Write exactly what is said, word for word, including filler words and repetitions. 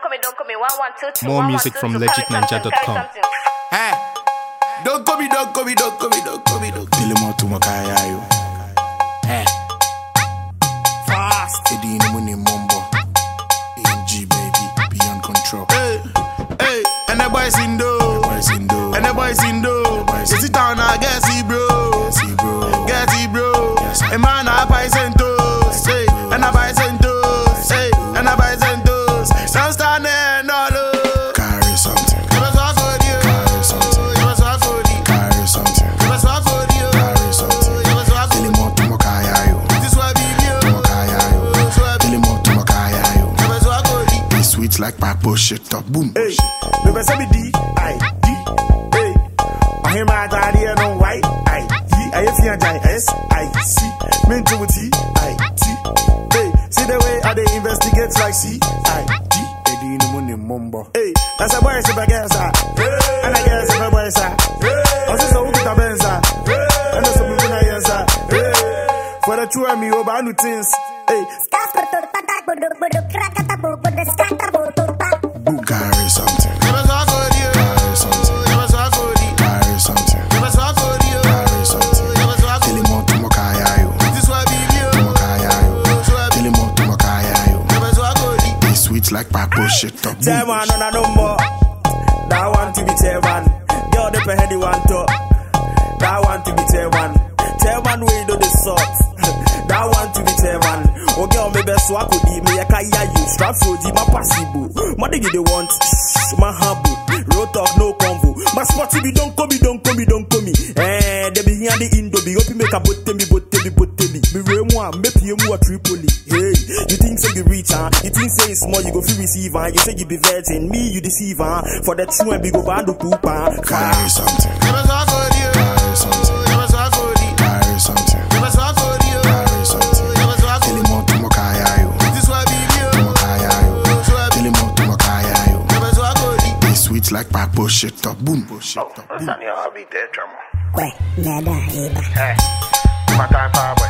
call me, don't call me. One, one, two, two. More one, music one, from two, legit ninja dot com. Hey, don't call me, don't call me, don't call me, don't call me, don't call me. Dilemo to makaya yo. Hey, fast. Edini muni mombo. A M G baby, beyond control. Hey, hey, and the boys in do, Boys in do, and the boys in do. boys Is it down? I guess he bro, see bro. guess he bro. Yes, A man I buy centos, say, and I buy centos, say, and I buy centos. Don't stand there, no look. Carry something, Give us all for you. carry something, Give us all for you. carry something, Give us all for you. carry something. Give us all for you. Dilemo to makaya yo. This one be you. Makaya yo. This one be Dilemo to makaya yo. Give us all for you. It's sweet like papo shit up, boom. Hey, me be say me D, I D. Hey, I hear my daddy and no white. I D, I F and J S I C. Me into T, I T. Hey, see the way I they investigate like C, I D. Edini muni mombo. Hey, that's a boy, super girl, sir. And I guess if a boy, sir. Also, so who can benz, sir. And that's a moving I sir. For the two of me, over new things. Hey, Carry something, Give us all for you. carry something, Give us all for you. carry something, Give us all for you. carry something. Give us all for you. Dilemo to makaya yo. This one be you. Makaya yo. This one be Dilemo to makaya yo. Give us all for you. It's sweet like papo shit up, boom. chairman on a number. That want to be chairman. Girl, the heady one to. That want to be chairman. Chairman, we do the sort. That want to be chairman. Oh, girl, me best swap with me. I can't hear you. Strap so deep, my possible. What do you want? Shh, my humble. Real talk, no convo. My spotty be don't come me, don't come me, don't come me. Eh, they be here the Indo be. Hope you make a botte me, botte me, botte me. Me re moi, me pay moi Tripoli. Hey, you think say you reach, huh? You think say it's small, you go free receive, huh? You say you be vetting me, you deceive, huh? For the true and be go bad to poop, huh? Carry something, Give us all for you. carry something, Give us all for you. carry something, Give us all for you. carry something. Give us all for you. Dilemo to makaya yo. This one be you. Makaya yo. This one be Dilemo to makaya yo. Give us all for you. It's sweet like papo shit up, boom. Shit up, boom. Sunny, I'll be there, drummer. Ué, nada, eba. Hey, my time, power.